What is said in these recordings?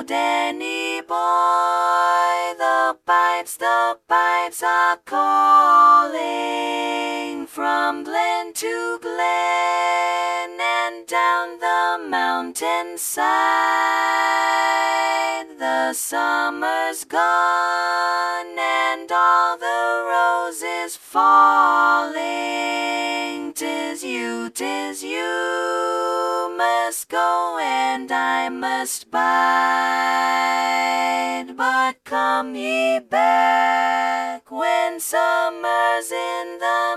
oh Danny boy, the pipes are calling from glen to glen and down the mountainside. The summer's gone and all the roses falling. 'Tis you must go and I must bide. But come ye back when summer's in the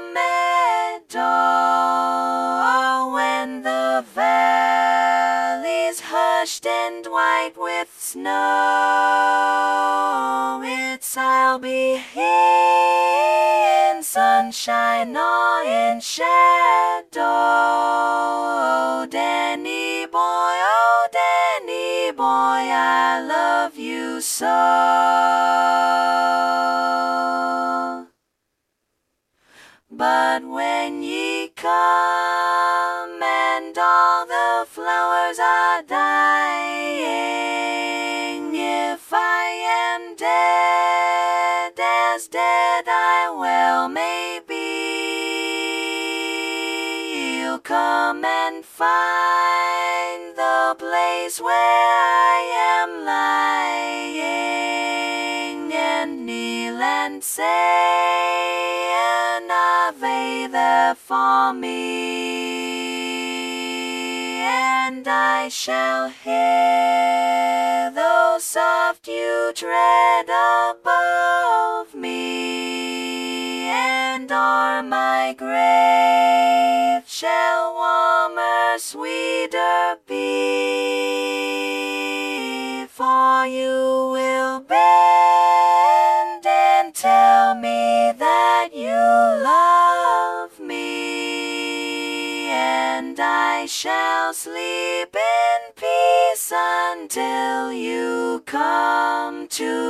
meadow, when the valley's hushed and white with snow. I'll be here in sunshine or in shadow. Oh Danny boy, I love you so. But when ye come and all the flowers are dying, if I am dead, as dead I well may be, you'll come and find the place where I am lying, and kneel and say an Ave there for me, and I shall hear those soft dew tread above me, and o'er my grave shall warmer, sweeter be, for you will bend and tell me that you love me, and I shall sleep in peace until you come to